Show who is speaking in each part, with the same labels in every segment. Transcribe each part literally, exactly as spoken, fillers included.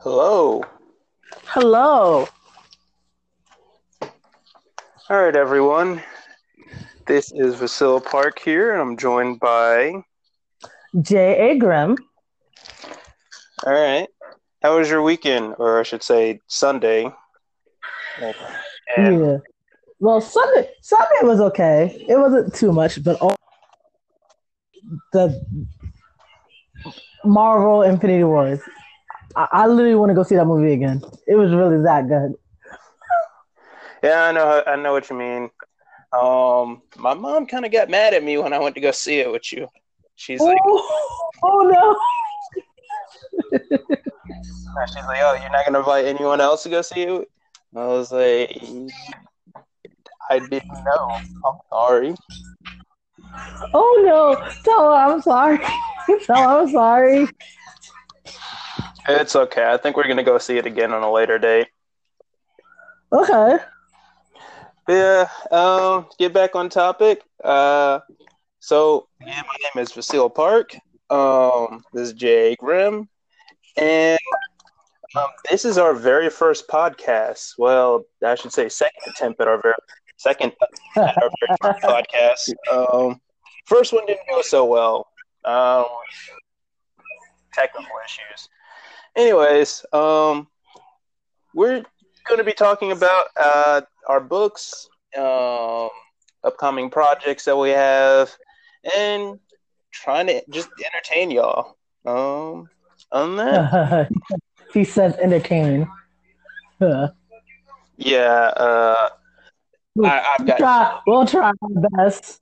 Speaker 1: Hello.
Speaker 2: Hello.
Speaker 1: All right, everyone. This is Vasila Park here, and I'm joined by.
Speaker 2: J A. Grimm.
Speaker 1: All right. How was your weekend, or I should say Sunday? And
Speaker 2: Yeah. Well, Sunday Sunday was okay. It wasn't too much, but all the Marvel Infinity Wars. I, I literally want to go see that movie again. It was really that good.
Speaker 1: yeah, I know. I know what you mean. Um, my mom kind of got mad at me when I went to go see it with you. She's like,
Speaker 2: Oh, oh no.
Speaker 1: she's like, oh, you're not gonna invite anyone else to go see it? I was like, I didn't know. I'm sorry.
Speaker 2: Oh no. Tell her I'm sorry. Tell her I'm sorry.
Speaker 1: It's okay. I think we're gonna go see it again on a later date.
Speaker 2: Okay.
Speaker 1: Yeah. Um. Get back on topic. Uh. So yeah, my name is Vasila Park. Um. This is J A. Grimm, and um, this is our very first podcast. Well, I should say second attempt at our very second at our very first podcast. Um. First one didn't go so well. Um. Technical issues. Anyways, um, we're going to be talking about uh, our books, um, upcoming projects that we have, and trying to just entertain y'all. Um, on that,
Speaker 2: He says entertaining.
Speaker 1: yeah, uh,
Speaker 2: We'll
Speaker 1: I, I've got.
Speaker 2: try, we'll try our best.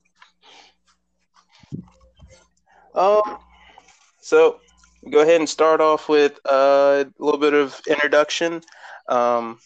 Speaker 1: Um, so go ahead and start off with uh, a little bit of introduction. Um,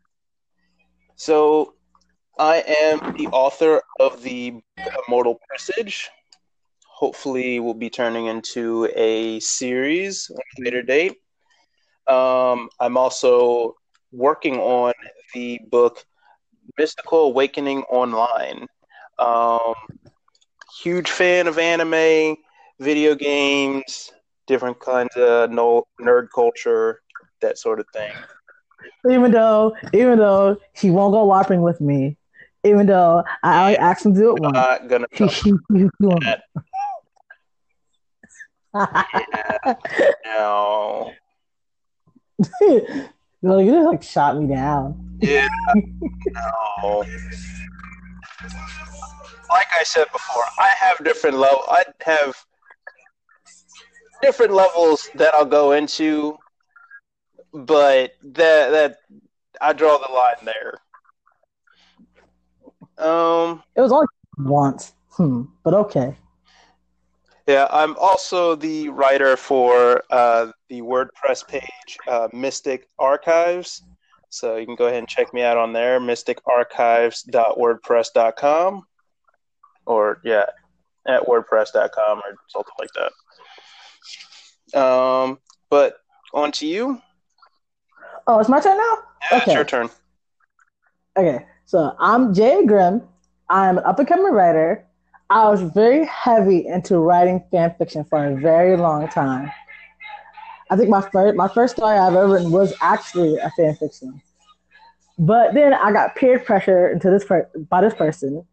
Speaker 1: so I am the author of the Immortal Presage. Hopefully will be turning into a series at a later date. Um, I'm also working on the book Mystical Awakening Online. Um, huge fan of anime, video games, different kinds of no- nerd culture, that sort of thing.
Speaker 2: Even though, even though he won't go LARPing with me, even though I already asked him to do it once,
Speaker 1: Not gonna
Speaker 2: he,
Speaker 1: touch
Speaker 2: he, he's doing
Speaker 1: that. Yeah, no.
Speaker 2: No, you just like shot me down.
Speaker 1: Yeah, no. Like I said before, I have different level. I have different levels that I'll go into, but that that I draw the line there. Um,
Speaker 2: It was only once, hmm, but okay.
Speaker 1: yeah, I'm also the writer for uh, the WordPress page, uh, Mystic Archives. So you can go ahead and check me out on there, mystic archives dot wordpress dot com, or yeah, at wordpress dot com or something like that. Um, but on to you.
Speaker 2: Oh, it's my turn now?
Speaker 1: Yeah, it's your
Speaker 2: Okay.
Speaker 1: turn.
Speaker 2: Okay. So I'm Jay Grimm. I'm an up and coming writer. I was very heavy into writing fan fiction for a very long time. I think my first my first story I've ever written was actually a fan fiction. But then I got peer pressure into this per- by this person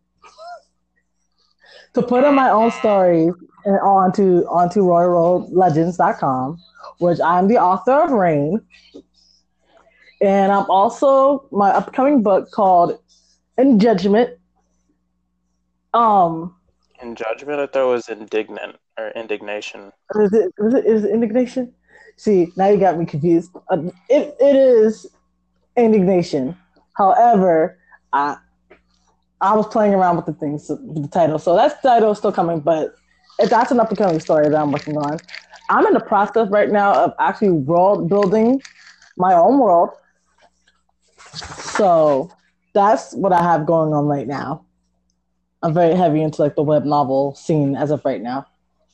Speaker 2: to put in my own stories and onto onto royal road legends dot com, which I'm the author of Rain. And I'm also my upcoming book called In Judgment. Um,
Speaker 1: In judgment, I thought it was indignant or indignation.
Speaker 2: is it is it is it indignation? See, now you got me confused. Uh, it it is indignation. However, I I was playing around with the things with the title, so that title is still coming. But if that's an up and coming story that I'm working on, I'm in the process right now of actually world building my own world. So that's what I have going on right now. I'm very heavy into like the web novel scene as of right now.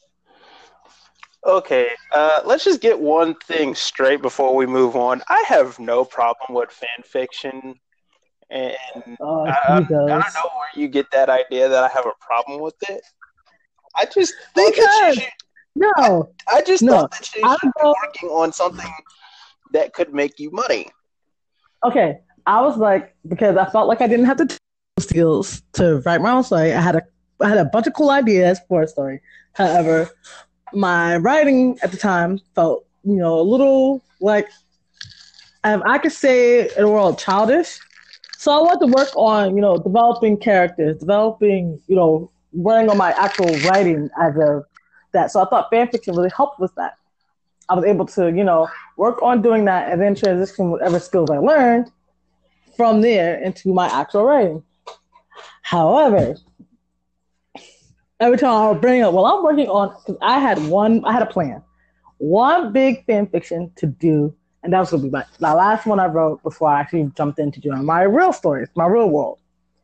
Speaker 1: Okay, uh, let's just get one thing straight before we move on. I have no problem with fan fiction, and
Speaker 2: Oh,
Speaker 1: I,
Speaker 2: he
Speaker 1: I don't
Speaker 2: goes.
Speaker 1: know where you get that idea that I have a problem with it. I just thought that you
Speaker 2: Because
Speaker 1: should. I,
Speaker 2: no,
Speaker 1: I just
Speaker 2: no,
Speaker 1: thought that you
Speaker 2: I
Speaker 1: should be
Speaker 2: go.
Speaker 1: working on something that could make you money.
Speaker 2: Okay, I was like, because I felt like I didn't have the skills to write my own story. I had a I had a bunch of cool ideas for a story. However, my writing at the time felt, you know, a little like, um, I could say in a world childish. So I wanted to work on, you know, developing characters, developing, you know, working on my actual writing as of that. So I thought fan fiction really helped with that. I was able to, you know, work on doing that and then transition whatever skills I learned from there into my actual writing. However, every time I would bring up, well, I'm working on, because I had one, I had a plan, one big fan fiction to do, and that was going to be my, the last one I wrote before I actually jumped into doing my real stories, my real world.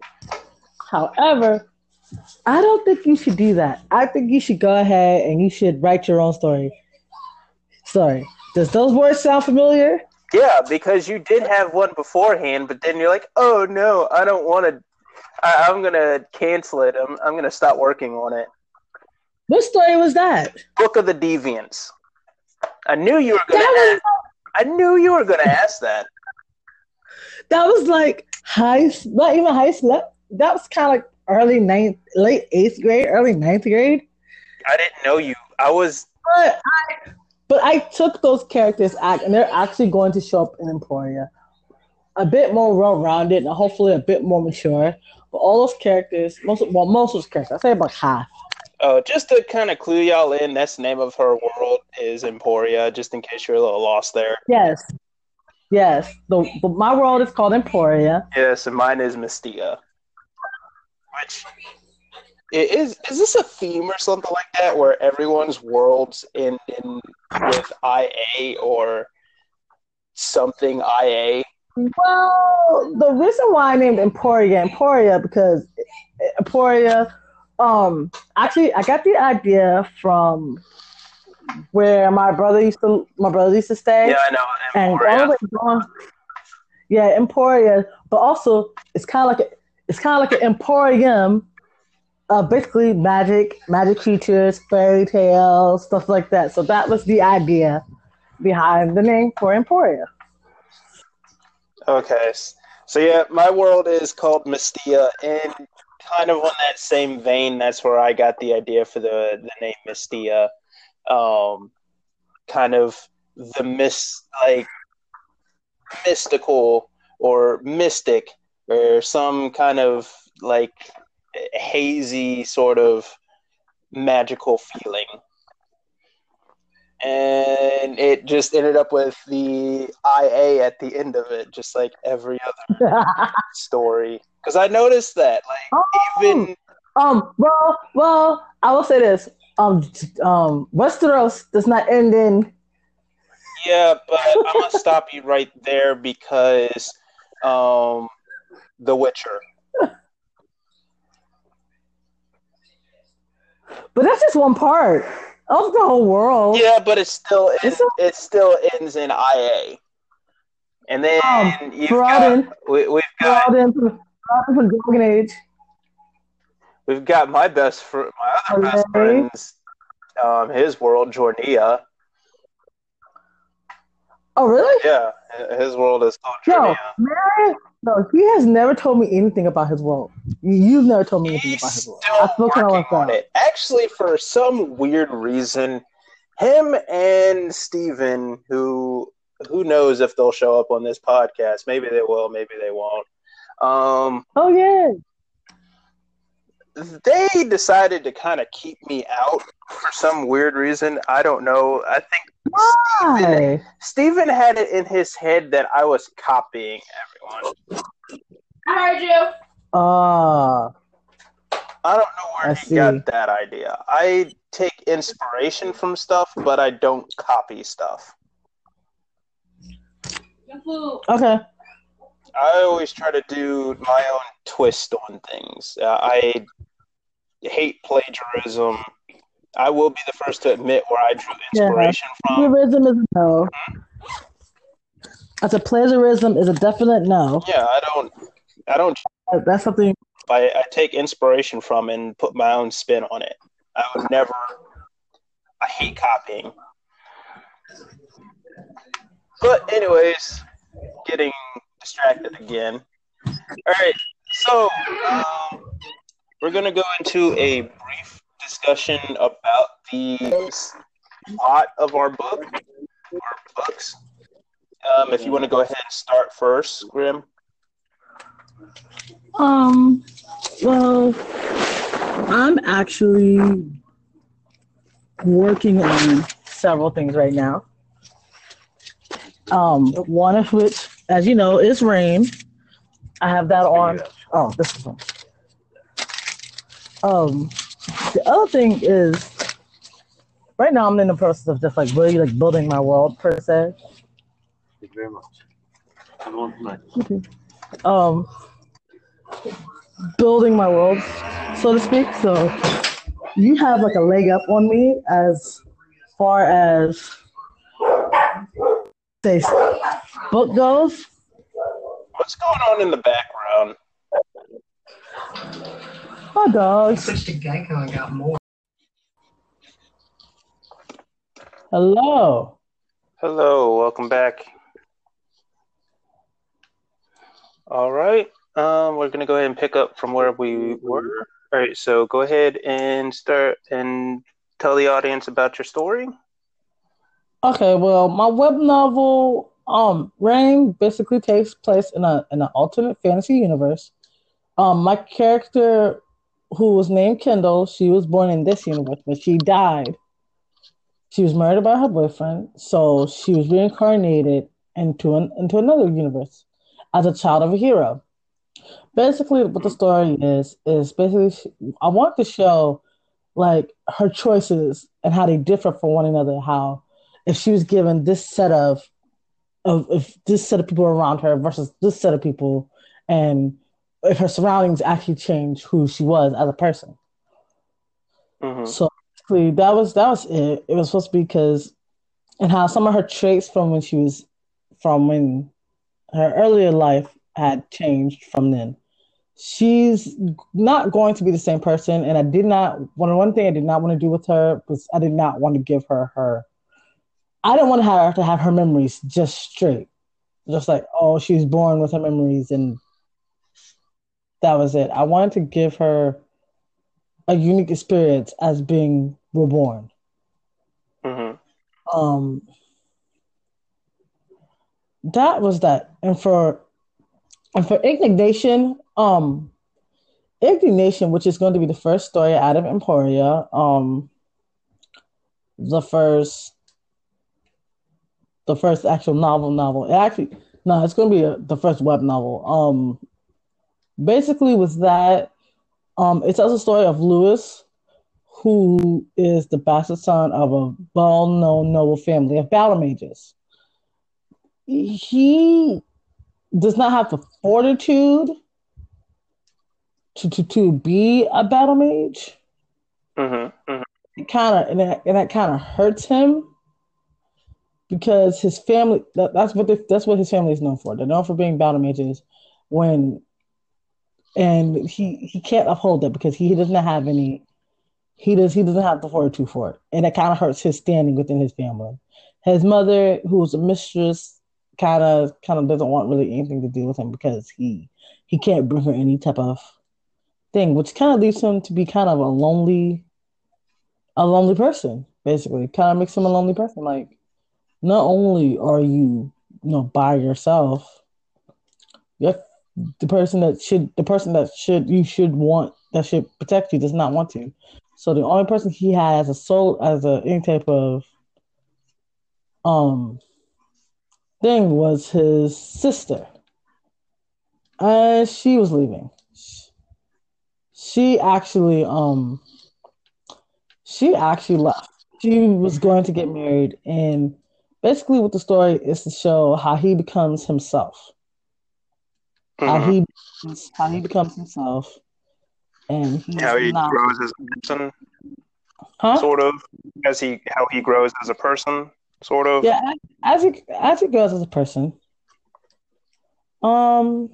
Speaker 2: However, I don't think you should do that. I think you should go ahead and you should write your own story. Sorry. Does those words sound familiar?
Speaker 1: Yeah, because you did have one beforehand, but then you're like, oh no, I don't want to. I'm going to cancel it. I'm, I'm going to stop working on it.
Speaker 2: What story was that?
Speaker 1: Book of the Deviants. I knew you were going to ask. I knew you were going to ask that.
Speaker 2: That was like high, not even high school. That, that was kind of like early ninth, late eighth grade, early ninth grade.
Speaker 1: I didn't know you. I was.
Speaker 2: But I, but I took those characters act, and they're actually going to show up in Emporia. A bit more well-rounded and hopefully a bit more mature. But all those characters, most well, most of those characters, I say about half.
Speaker 1: Oh, uh, just to kind of clue y'all in, that's the name of her world is Emporia, just in case you're a little lost there.
Speaker 2: Yes. Yes. The, the my world is called Emporia.
Speaker 1: Yes, and mine is Mystia. Which is is this a theme or something like that, where everyone's worlds end in with I A or something I A?
Speaker 2: Well, the reason why I named Emporia Emporia because Emporia, um, actually, I got the idea from where my brother used to my brother used to stay.
Speaker 1: Yeah, I know. Emporia.
Speaker 2: And all the way down, yeah, Emporia, but also it's kind of like a, it's kind of like an emporium, uh, basically magic, magic creatures, fairy tales, stuff like that. So that was the idea behind the name for Emporia.
Speaker 1: Okay, so yeah, my world is called Mystia, and kind of on that same vein, that's where I got the idea for the, the name Mystia. Um, kind of the mis like mystical or mystic, or some kind of like hazy sort of magical feeling. And it just ended up with the I A at the end of it, just like every other story. Because I noticed that, like, oh, even
Speaker 2: um, well, well, I will say this: um, um, Westeros does not end in.
Speaker 1: Yeah, but I'm gonna stop you right there because, um, The Witcher.
Speaker 2: But that's just one part of the whole world.
Speaker 1: Yeah, but it still ends, it still ends in I A. And then
Speaker 2: um,
Speaker 1: you've
Speaker 2: Broaden,
Speaker 1: got we, we've got
Speaker 2: Broaden from, Broaden from Dragon Age.
Speaker 1: We've got my best fr- my other okay. best friend's um, his world, Jornia.
Speaker 2: Oh really?
Speaker 1: Yeah, his world is called
Speaker 2: Jornia. No, man, no, he has never told me anything about his world. You've never told me anything
Speaker 1: He's
Speaker 2: about his world.
Speaker 1: Still
Speaker 2: I working
Speaker 1: on it. Actually, for some weird reason, him and Steven, who who knows if they'll show up on this podcast? Maybe they will. Maybe they won't. Um,
Speaker 2: oh yeah.
Speaker 1: They decided to kind of keep me out for some weird reason. I don't know. I think
Speaker 2: Why?
Speaker 1: Steven, Steven had it in his head that I was copying everyone.
Speaker 3: I heard you.
Speaker 2: Ah. Uh,
Speaker 1: I don't know where I he see. got that idea. I take inspiration from stuff, but I don't copy stuff.
Speaker 2: Okay.
Speaker 1: I always try to do my own twist on things. Uh, I hate plagiarism. I will be the first to admit where I drew inspiration yeah. from.
Speaker 2: Plagiarism is a no. Hmm? As a plagiarism is a definite no.
Speaker 1: Yeah, I don't. I don't.
Speaker 2: That's something
Speaker 1: I, I take inspiration from and put my own spin on it. I would never. I hate copying. But anyways, getting distracted again. All right, so um, we're gonna go into a brief discussion about the plot of our book, our books. Um, if you want to go ahead and start first, Grim.
Speaker 2: Um, well, I'm actually working on several things right now. Um, one of which, as you know, is Rain. I have that on. Oh, this is one. Um, the other thing is, right now I'm in the process of just like really like building my world per se.
Speaker 4: Thank you very much. Have a wonderful night.
Speaker 2: Okay. Um, building my world, so to speak. So you have like a leg up on me as far as say book goes.
Speaker 1: What's going on in the background?
Speaker 2: My dogs.
Speaker 5: Switched to Geico and got more.
Speaker 2: Hello.
Speaker 1: Hello, welcome back. All right, um, we're gonna go ahead and pick up from where we were. All right, so go ahead and start and tell the audience about your story.
Speaker 2: Okay, well, my web novel, um, Rain, basically takes place in a in an alternate fantasy universe. Um, my character, who was named Kendall, she was born in this universe, but she died. She was murdered by her boyfriend, so she was reincarnated into an into another universe as a child of a hero. Basically, what the story is is basically she, I want to show like her choices and how they differ from one another. How if she was given this set of of, of this set of people around her versus this set of people, and if her surroundings actually change who she was as a person.
Speaker 1: Mm-hmm.
Speaker 2: So basically, that was that was it. It was supposed to be because and how some of her traits from when she was from when her earlier life had changed from then. She's not going to be the same person, and I did not. One one thing I did not want to do with her was I did not want to give her her. I didn't want to have her to have her memories just straight, just like oh she was born with her memories and that was it. I wanted to give her a unique experience as being reborn.
Speaker 1: Mm-hmm.
Speaker 2: Um, that was that, and for and for Ignition, um, Ignition, which is going to be the first story out of Emporia, um, the first, the first actual novel novel. It actually, no, it's going to be a, the first web novel. Um, basically, with that, um, it tells the story of Lewis, who is the bastard son of a well-known noble family of battle mages. He does not have the fortitude to to, to be a battle mage.
Speaker 1: Mm-hmm. Mm-hmm.
Speaker 2: It kind of and that, and that kind of hurts him because his family that, that's what the, that's what his family is known for. They're known for being battle mages. When and he he can't uphold that because he does not have any. He does. He doesn't have the fortitude for it, and it kind of hurts his standing within his family. His mother, who's a mistress, kind of kind of doesn't want really anything to do with him because he he can't bring her any type of thing, which kind of leaves him to be kind of a lonely, a lonely person. Basically, kind of makes him a lonely person. Like, not only are you, you know, by yourself, you're the person that should the person that should you should want that should protect you does not want to. So the only person he had as a soul, as a any type of um thing was his sister, and she was leaving. She actually um she actually left. She was going to get married, and basically, what the story is to show how he becomes himself,
Speaker 1: Mm-hmm.
Speaker 2: how he how he becomes himself, and he's
Speaker 1: How he
Speaker 2: not,
Speaker 1: grows as a person,
Speaker 2: huh?
Speaker 1: sort of. As he how he grows as a person, sort of.
Speaker 2: Yeah, as he as he grows as a person, um,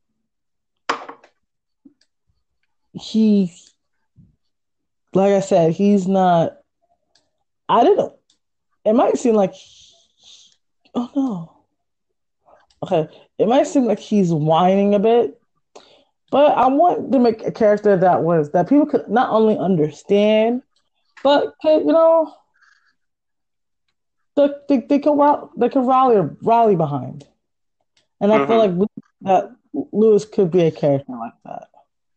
Speaker 2: he, like I said, he's not. I didn't. It might seem like, oh no, Okay, it might seem like he's whining a bit, but I want to make a character that was that people could not only understand, but could, you know, they, they, they could rally, they could rally rally behind. And I feel
Speaker 1: Mm-hmm.
Speaker 2: like that Lewis could be a character like that.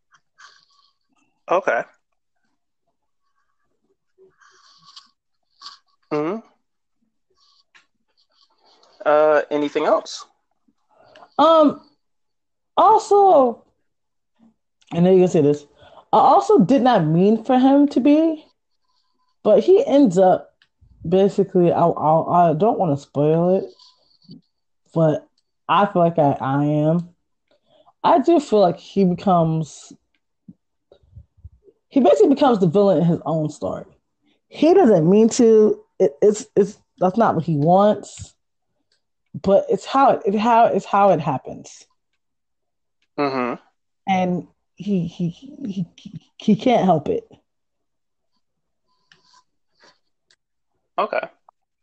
Speaker 1: Okay. Mm-hmm. Uh, anything else?
Speaker 2: Um. Also, I know you can say this. I also did not mean for him to be, but he ends up basically. I I, I don't want to spoil it, but I feel like I, I am. I do feel like he becomes. He basically becomes the villain in his own story. He doesn't mean to. It, it's it's that's not what he wants, but it's how it, it how it's how it happens,
Speaker 1: Mm-hmm.
Speaker 2: and he he he he, he can't help it.
Speaker 1: Okay.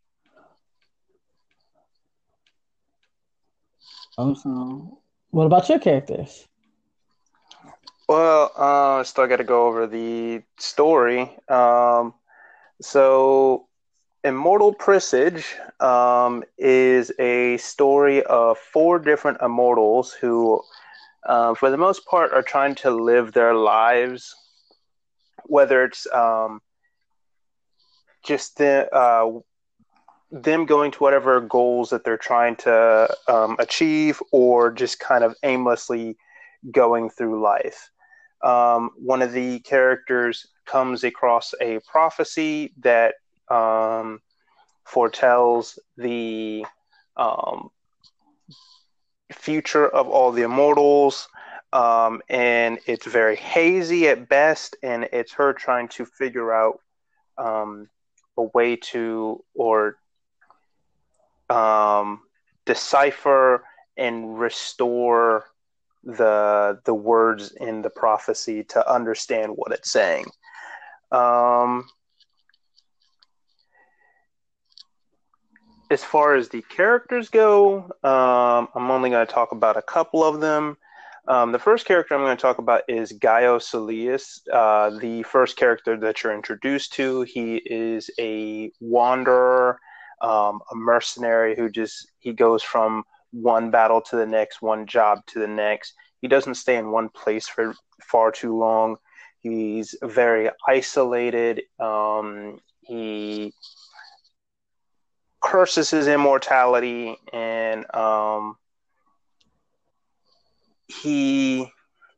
Speaker 2: Um, so, what about your characters?
Speaker 1: Well, uh, still got to go over the story. Um, so Immortal Presage um, is a story of four different immortals who, uh, for the most part, are trying to live their lives, whether it's um, just the, uh, them going to whatever goals that they're trying to um, achieve, or just kind of aimlessly going through life. Um, one of the characters comes across a prophecy that um, foretells the um, future of all the immortals. Um, and it's very hazy at best, and it's her trying to figure out um, a way to or um, decipher and restore the the words in the prophecy to understand what it's saying. Um, as far as the characters go, um, I'm only going to talk about a couple of them. Um, the first character I'm going to talk about is Gaio Solius, uh, the first character that you're introduced to. He is a wanderer, um, a mercenary who just he goes from one battle to the next, one job to the next. He doesn't stay in one place for far too long. He's very isolated. Um, he curses his immortality, and um, he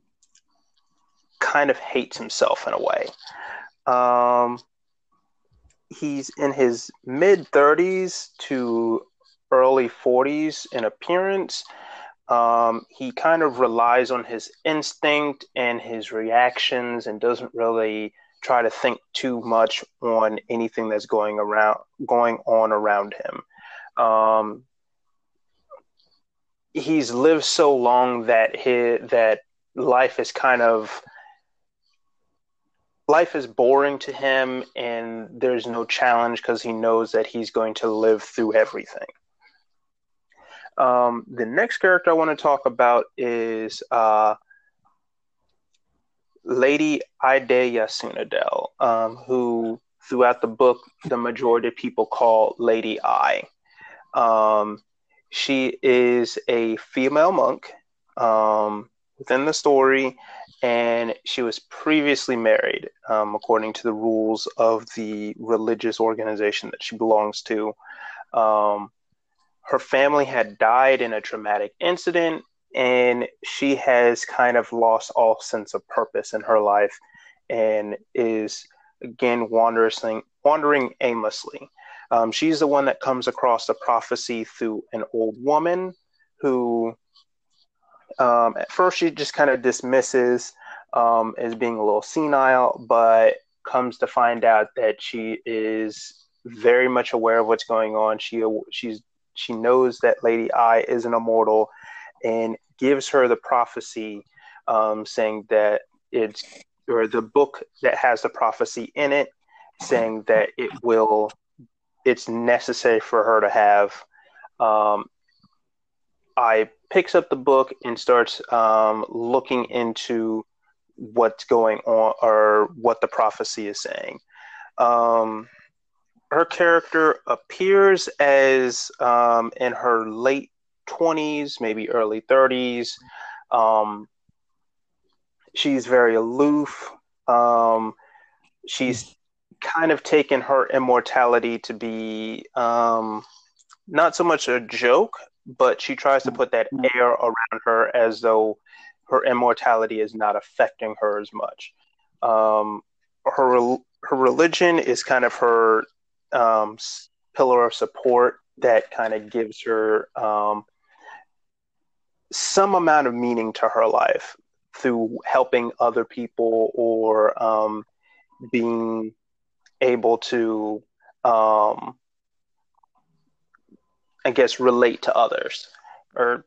Speaker 1: kind of hates himself in a way. Um, he's in his mid thirties to early forties in appearance. Um, he kind of relies on his instinct and his reactions and doesn't really try to think too much on anything that's going around going on around him. Um, he's lived so long that his, that life is kind of life is boring to him, and there's no challenge because he knows that he's going to live through everything. Um, the next character I want to talk about is uh, Lady Ideya Sunadel, um, who throughout the book the majority of people call Lady I. Um, she is a female monk um, within the story, and she was previously married, um, according to the rules of the religious organization that she belongs to. Um, her family had died in a traumatic incident, and she has kind of lost all sense of purpose in her life and is again wandering, wandering aimlessly. Um, she's the one that comes across the prophecy through an old woman who, um, at first, she just kind of dismisses um, as being a little senile, but comes to find out that she is very much aware of what's going on. She she's she knows that Lady I is an immortal, and gives her the prophecy, um, saying that it's or the book that has the prophecy in it, saying that it will it's necessary for her to have um, I picks up the book and starts um, looking into what's going on or what the prophecy is saying. Um, her character appears as um, in her late twenties, maybe early thirties. Um, she's very aloof. Um, she's kind of taken her immortality to be um, not so much a joke, but she tries to put that air around her as though her immortality is not affecting her as much. Um, her her religion is kind of her um, pillar of support that kind of gives her um, some amount of meaning to her life through helping other people or um, being able to, um, I guess, relate to others. Or,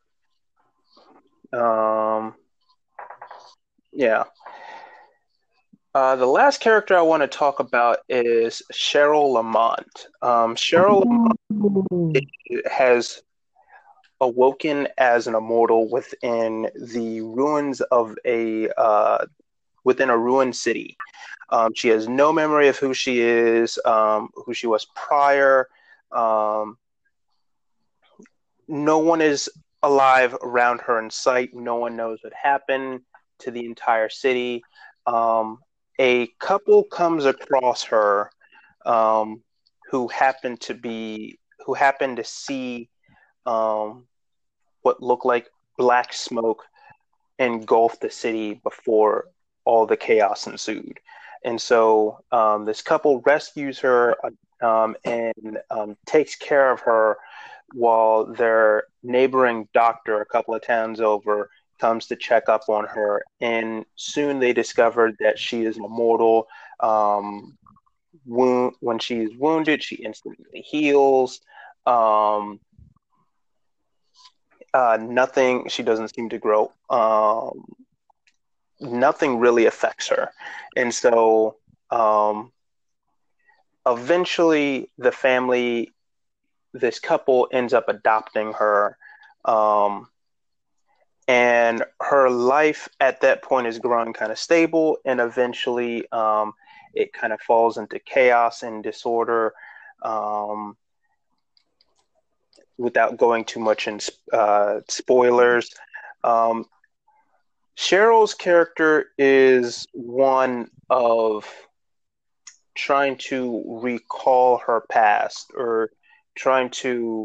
Speaker 1: um, yeah. Uh, the last character I want to talk about is Cheryl Lamont. Um, Cheryl Lamont has awoken as an immortal within the ruins of a uh, within a ruined city. Um, she has no memory of who she is, um, who she was prior. Um, no one is alive around her in sight. No one knows what happened to the entire city. Um, a couple comes across her um, who happened to be who happened to see um, what looked like black smoke engulf the city before all the chaos ensued. And so um, this couple rescues her um, and um, takes care of her while their neighboring doctor a couple of towns over comes to check up on her. And soon they discover that she is immortal. Um, wound, when she is wounded, she instantly heals. Um, uh, nothing, she doesn't seem to grow. Um, nothing really affects her. And so um, eventually the family, this couple ends up adopting her. Um, and her life at that point is growing kind of stable. And eventually um, it kind of falls into chaos and disorder. Um, without going too much in uh, spoilers. Um, Cheryl's character is one of trying to recall her past or trying to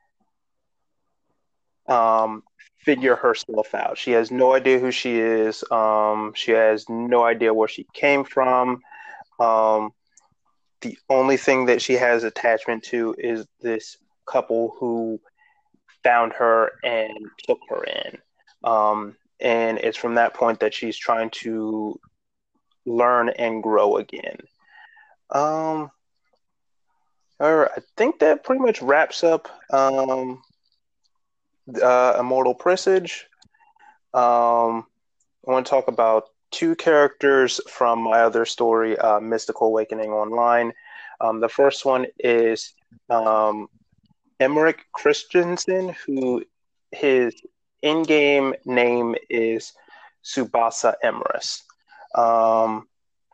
Speaker 1: um, figure herself out. She has no idea who she is. Um, she has no idea where she came from. Um, the only thing that she has attachment to is this couple who found her and took her in. Um, and it's from that point that she's trying to learn and grow again. Um, all right, I think that pretty much wraps up um, uh, Immortal Presage. Um, I want to talk about two characters from my other story, uh, Mystical Awakening Online. Um, the first one is um, Emmerich Christensen, who his in-game name is Subasa Emrys. Um,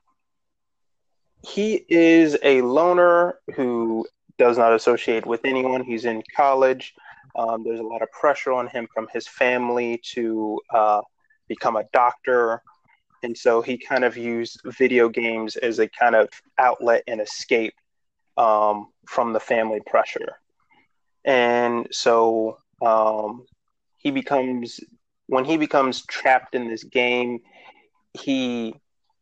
Speaker 1: he is a loner who does not associate with anyone. He's in college. Um, there's a lot of pressure on him from his family to uh, become a doctor. And so he kind of used video games as a kind of outlet and escape um, from the family pressure. And so um, he becomes, when he becomes trapped in this game, he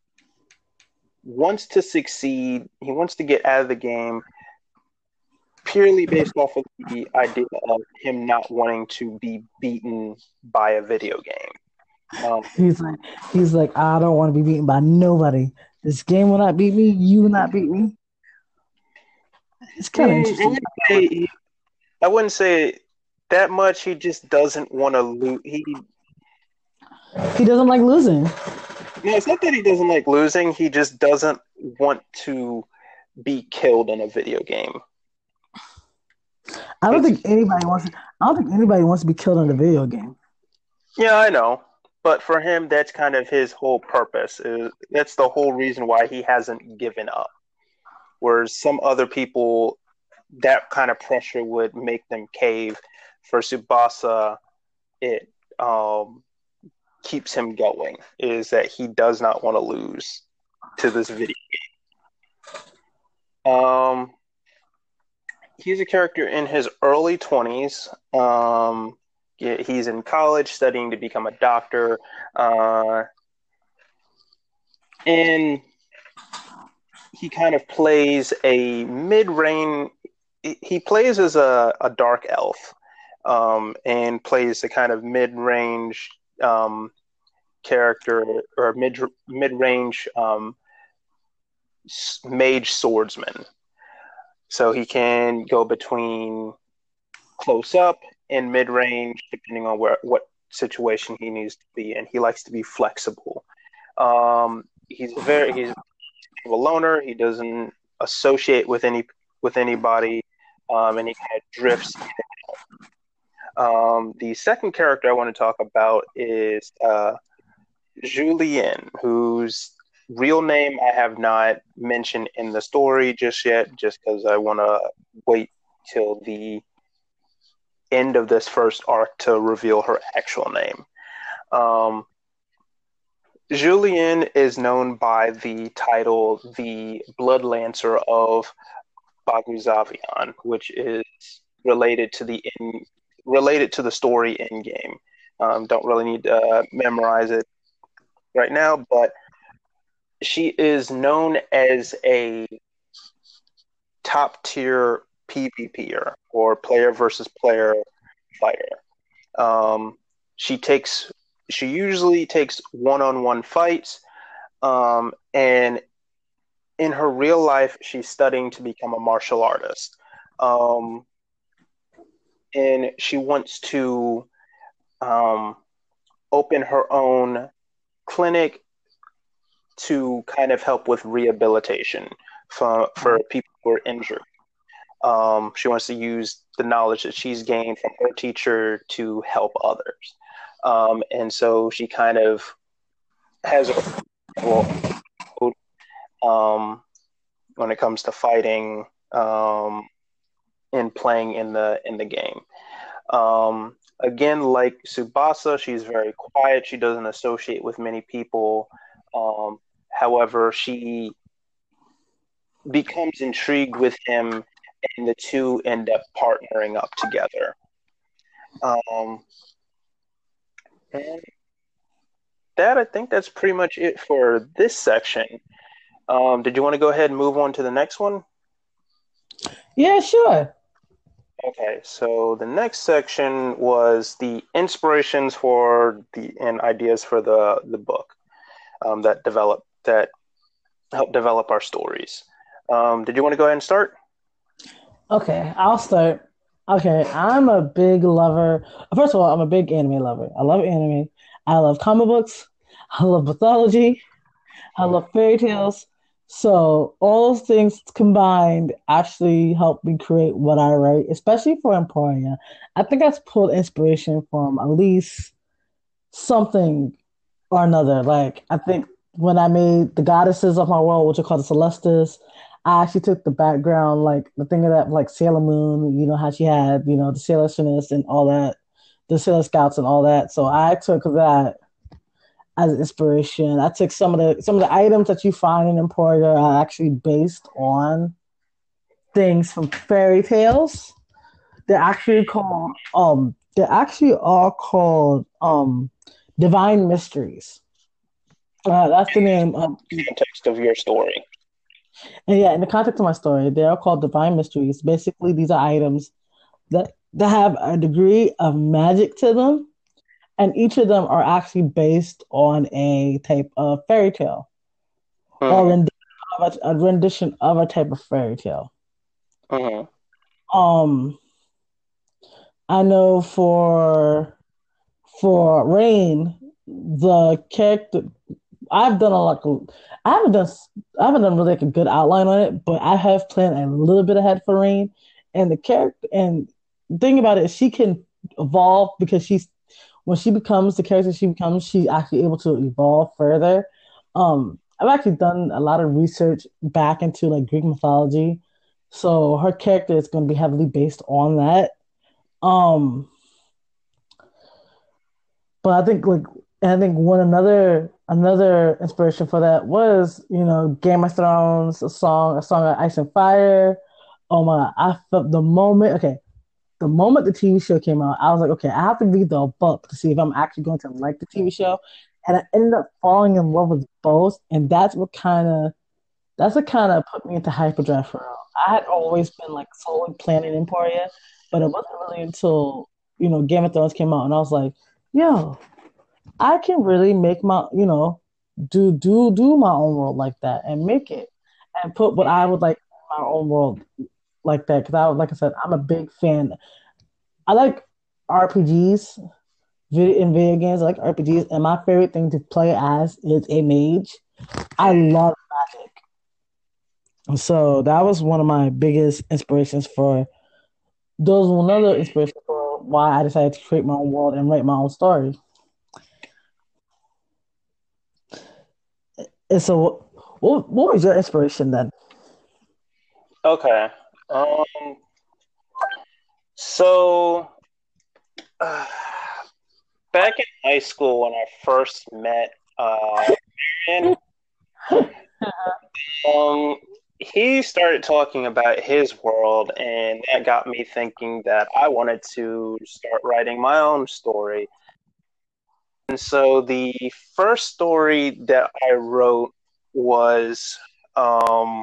Speaker 1: wants to succeed. He wants to get out of the game purely based off of the idea of him not wanting to be beaten by a video game. Um,
Speaker 2: he's like, he's like, I don't want to be beaten by nobody. This game will not beat me. You will not beat me. It's kind of interesting.
Speaker 1: I wouldn't, say, I wouldn't say that much. He just doesn't want to lose. He
Speaker 2: he doesn't like losing.
Speaker 1: No, it's not that he doesn't like losing. He just doesn't want to be killed in a video game.
Speaker 2: I don't
Speaker 1: It's
Speaker 2: think anybody wants. I don't think anybody wants to be killed in a video game.
Speaker 1: Yeah, I know. But for him, that's kind of his whole purpose. Is That's the whole reason why he hasn't given up. Whereas some other people, that kind of pressure would make them cave. For Tsubasa, it um, keeps him going. Is that he does not want to lose to this video game. Um, he's a character in his early twenties. Um, yeah, he's in college studying to become a doctor. Uh, and he kind of plays a mid-range. He plays as a, a dark elf, um, and plays a kind of mid-range um, character or mid mid-range um, mage swordsman. So he can go between close up and mid-range, depending on where what situation he needs to be in. He likes to be flexible. Um, he's very he's a loner. He doesn't associate with any with anybody, um, and he kind of drifts in and out. Um, the second character I want to talk about is uh, Julien, whose real name I have not mentioned in the story just yet, just because I want to wait till the end of this first arc to reveal her actual name. Um, Julien is known by the title the Blood Lancer of Baguzavian, which is related to the in, related to the story in game. Um, don't really need to uh, memorize it right now, but she is known as a top tier PvPer or player versus player fighter. Um, she takes she usually takes one on one fights, um, and in her real life, she's studying to become a martial artist. Um, and she wants to um, open her own clinic to kind of help with rehabilitation for, for people who are injured. Um, she wants to use the knowledge that she's gained from her teacher to help others. Um, and so she kind of has a role um, when it comes to fighting um, and playing in the in the game. Um, again, like Tsubasa, she's very quiet. She doesn't associate with many people. Um, however, she becomes intrigued with him, and the two end up partnering up together. Um, and that, I think that's pretty much it for this section. Um, did you want to go ahead and move on to the next one?
Speaker 2: Yeah, sure.
Speaker 1: Okay, so the next section was the inspirations for the and ideas for the the book um, that develop that help develop our stories. Um, did you want to go ahead and start?
Speaker 2: Okay, I'll start. Okay, I'm a big lover. First of all, I'm a big anime lover. I love anime. I love comic books. I love mythology. I love fairy tales. So all those things combined actually help me create what I write, especially for Emporia. I think I've pulled inspiration from at least something or another. Like I think when I made the goddesses of my world, which are called the Celestis, I actually took the background, like the thing of that, like Sailor Moon. You know how she had, you know, the Sailor Smiths and all that, the Sailor Scouts and all that. So I took that as inspiration. I took some of the some of the items that you find in Emporia are actually based on things from fairy tales. They're actually called um they actually are called um divine mysteries. Uh, that's the name of
Speaker 1: Context of your story.
Speaker 2: and yeah, in the context of my story, they are called divine mysteries. Basically, these are items that that have a degree of magic to them, and each of them are actually based on a type of fairy tale
Speaker 1: Mm-hmm.
Speaker 2: or rendition of a, a rendition of a type of fairy tale.
Speaker 1: Mm-hmm.
Speaker 2: Um, I know for for Rain, the character I've done a lot. Of, I haven't done I haven't done really like a good outline on it, but I have planned a little bit ahead for Rain, and the character and the thing about it is she can evolve because she's when she becomes the character she becomes, she's actually able to evolve further. Um, I've actually done a lot of research back into like Greek mythology, so her character is going to be heavily based on that. Um, but I think like I think one another another inspiration for that was you know Game of Thrones, a song, a song of Ice and Fire. Oh my! I felt the moment. Okay, the moment the T V show came out, I was like, okay, I have to read the book to see if I'm actually going to like the T V show. And I ended up falling in love with both, and that's what kind of that's what kind of put me into hyperdrive for real. I had always been like solely planning Emporia, but it wasn't really until you know Game of Thrones came out, and I was like, yo, I can really make my you know do do do my own world like that and make it and put what I would like in my own world like that because I like I said I'm a big fan. I like R P Gs video in video games. I like R P Gs, and my favorite thing to play as is a mage. I love magic, so that was one of my biggest inspirations for. Those was another inspiration for why I decided to create my own world and write my own story. And so, what what was your inspiration then?
Speaker 1: Okay. Um. So, uh, back in high school when I first met uh, Marion, um, he started talking about his world, and that got me thinking that I wanted to start writing my own story. And so the first story that I wrote was um,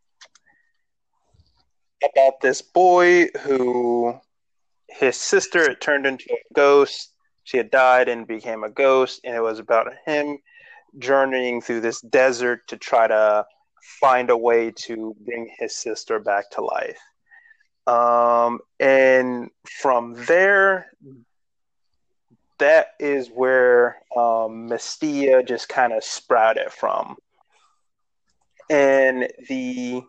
Speaker 1: about this boy who his sister had turned into a ghost. She had died and became a ghost, and it was about him journeying through this desert to try to find a way to bring his sister back to life. Um, and from there, that is where um, Mystia just kind of sprouted from. And the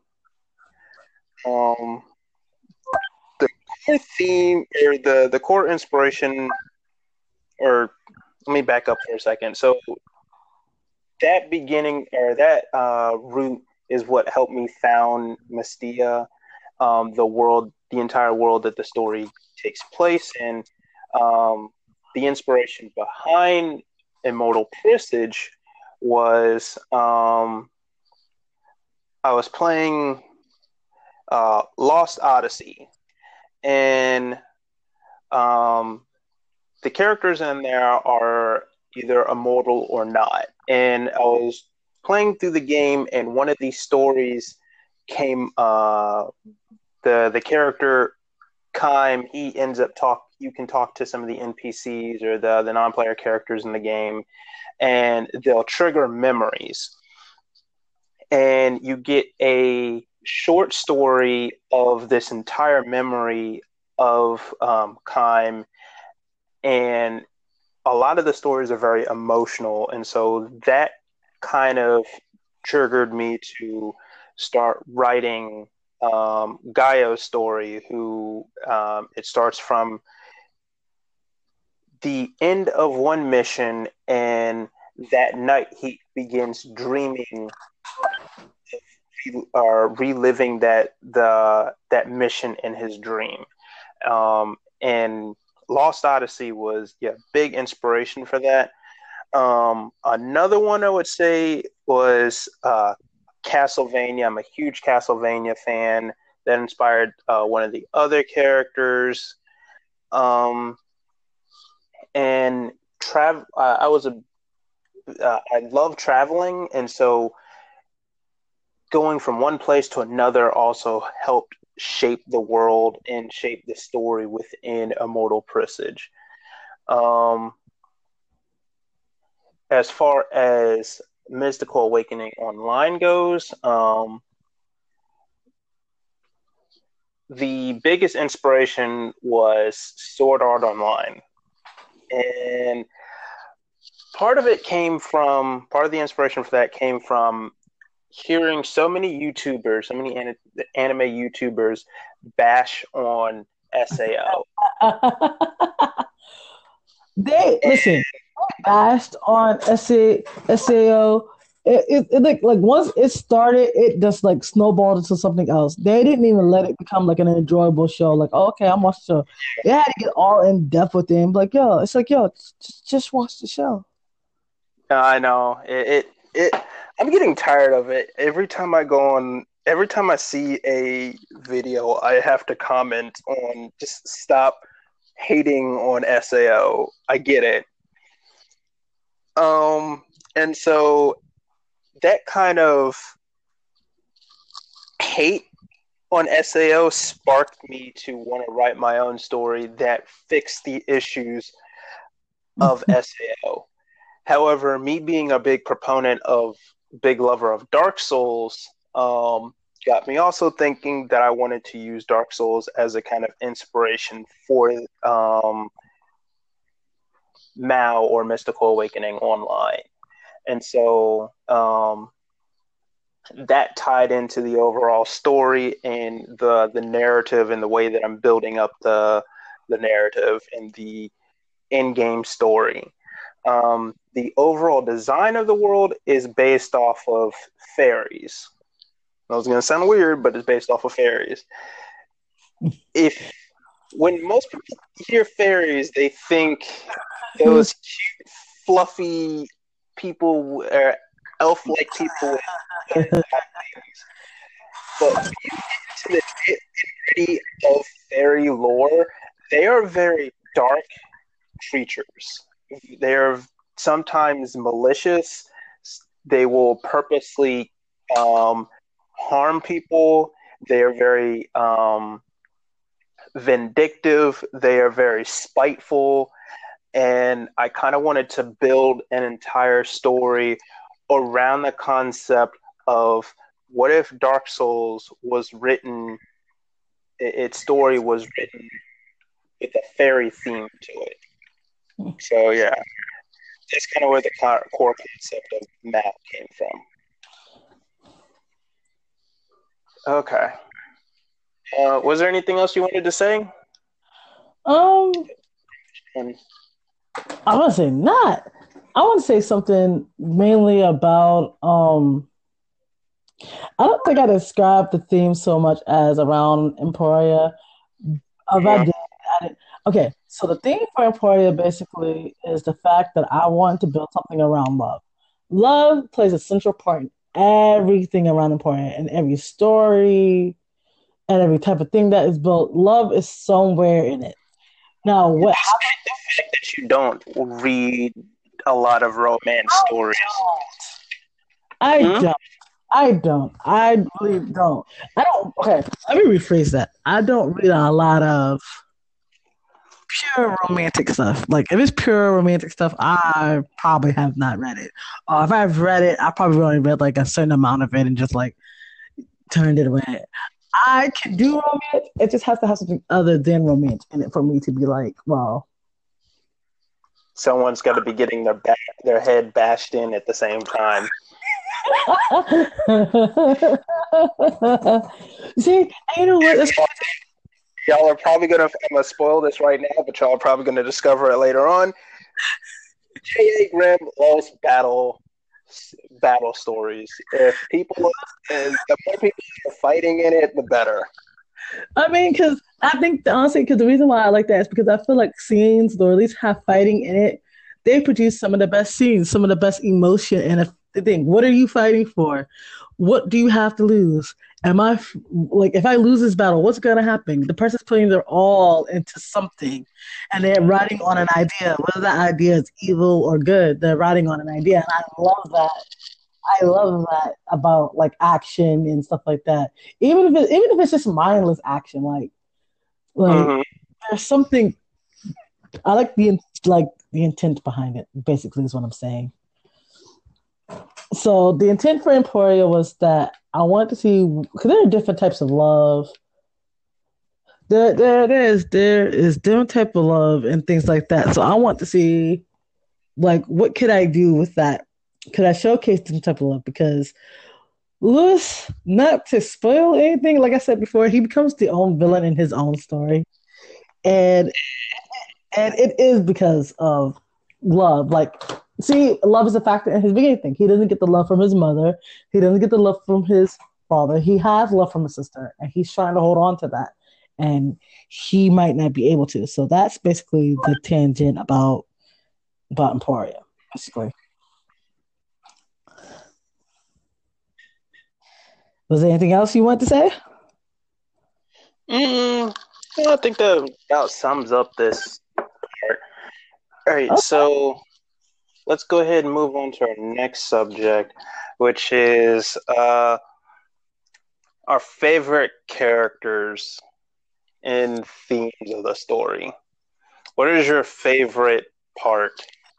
Speaker 1: um, the core theme or the, the core inspiration, or let me back up for a second. So that beginning or that uh, root is what helped me found Mystia, um, the world, the entire world that the story takes place in. Um, the inspiration behind Immortal Presage was um, I was playing uh, Lost Odyssey, and um, the characters in there are either immortal or not. And I was playing through the game, and one of these stories came. Uh, the the character Kime, he ends up talk. You can talk to some of the N P Cs or the the non-player characters in the game, and they'll trigger memories. And you get a short story of this entire memory of um, Kime, and a lot of the stories are very emotional, and so that kind of triggered me to start writing um, Gaio's story. Who um, it starts from the end of one mission, and that night he begins dreaming or reliving that the that mission in his dream. Um, and Lost Odyssey was yeah big inspiration for that. Um, another one I would say was uh, Castlevania. I'm a huge Castlevania fan. That inspired uh, one of the other characters. Um, and travel. Uh, I was a. Uh, I love traveling, and so going from one place to another also helped shape the world and shape the story within Immortal Presage. Um, as far as Mystical Awakening Online goes, um, the biggest inspiration was Sword Art Online. And part of it came from, part of the inspiration for that came from hearing so many YouTubers, so many an- anime YouTubers bash on S A O.
Speaker 2: They listen, bashed on S A S A O. It, it, it like like once it started, it just like snowballed into something else. They didn't even let it become like an enjoyable show. Like, oh, okay, I'm watching the show. They had to get all in depth with it. Like, yo, it's like, yo, just, just watch the show.
Speaker 1: I know it, it. It. I'm getting tired of it. Every time I go on, every time I see a video, I have to comment on just stop hating on S A O. I get it. Um, and so that kind of hate on S A O sparked me to want to write my own story that fixed the issues of S A O. However, me being a big proponent of, big lover of Dark Souls, um, got me also thinking that I wanted to use Dark Souls as a kind of inspiration for um, M A O or Mystical Awakening Online. And so um, that tied into the overall story and the the narrative and the way that I'm building up the the narrative and the in-game story. Um, the overall design of the world is based off of fairies. That was going to sound weird, but it's based off of fairies. If when most people hear fairies, they think those cute, fluffy people, or elf-like people with things. But when you get into the nitty-gritty of fairy lore, they are very dark creatures. They're sometimes malicious. They will purposely um, harm people. They are very um, vindictive. They are very spiteful. And I kind of wanted to build an entire story around the concept of what if Dark Souls was written, its story was written with a fairy theme to it. So, yeah, that's kind of where the core concept of M A O came from. Okay. Uh, was there anything else you wanted to say?
Speaker 2: Um,
Speaker 1: Um,
Speaker 2: I want to say not. I want to say something mainly about. Um, I don't think I described the theme so much as around Emporia. If I did, I did. Okay, so the theme for Emporia basically is the fact that I want to build something around love. Love plays a central part in everything around Emporia, and every story and every type of thing that is built. Love is somewhere in it. Now, what
Speaker 1: despite the fact that you don't read a lot of romance
Speaker 2: I
Speaker 1: stories.
Speaker 2: Don't. I
Speaker 1: Hmm?
Speaker 2: don't. I don't. I really don't. I don't. Okay, let me rephrase that. I don't read a lot of pure romantic stuff. Like if it's pure romantic stuff, I probably have not read it. Or if I've read it, I probably only read like a certain amount of it and just like turned it away. I can do romance. It just has to have something other than romance in it for me to be like, well,
Speaker 1: Someone's got to be getting their back, their head bashed in at the same time.
Speaker 2: see, you know what? That's
Speaker 1: Y'all are probably gonna. I'm gonna spoil this right now, but y'all are probably gonna discover it later on. J A. Grimm loves battle battle stories. If people, and the more people are fighting in it, the better.
Speaker 2: I mean, because I think honestly, because the reason why I like that is because I feel like scenes, or at least have fighting in it, they produce some of the best scenes, some of the best emotion. And if they think, what are you fighting for? What do you have to lose? Am I f- like, if I lose this battle, what's gonna happen? The person's putting their all into something, and they're riding on an idea. Whether that idea is evil or good, they're riding on an idea, and I love that. I love that about like action and stuff like that. Even if it, even if it's just mindless action, like like
Speaker 1: Mhm.
Speaker 2: there's something. I like the like the intent behind it. Basically, is what I'm saying. So the intent for Emporia was that I wanted to see because there are different types of love. There, there, there is there is different type of love and things like that. So I want to see like what could I do with that? Could I showcase different type of love? Because Lewis, not to spoil anything, like I said before, he becomes the own villain in his own story. and and it is because of love. Like, see, love is a factor in his beginning thing. He doesn't get the love from his mother. He doesn't get the love from his father. He has love from his sister, and he's trying to hold on to that. And he might not be able to. So that's basically the tangent about about Emporia, basically. Was there anything else you want to say?
Speaker 1: Mm, I think that about sums up this part. All right,
Speaker 2: Okay.
Speaker 1: so let's go ahead and move on to our next subject, which is uh, our favorite characters and themes of the story. What is your favorite part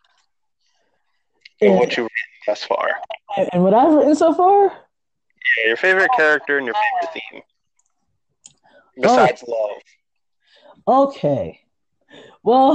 Speaker 1: of
Speaker 2: And,
Speaker 1: what you've written thus far?
Speaker 2: and what I've written so far?
Speaker 1: Yeah, your favorite character and your favorite theme, besides love.
Speaker 2: Okay. Well,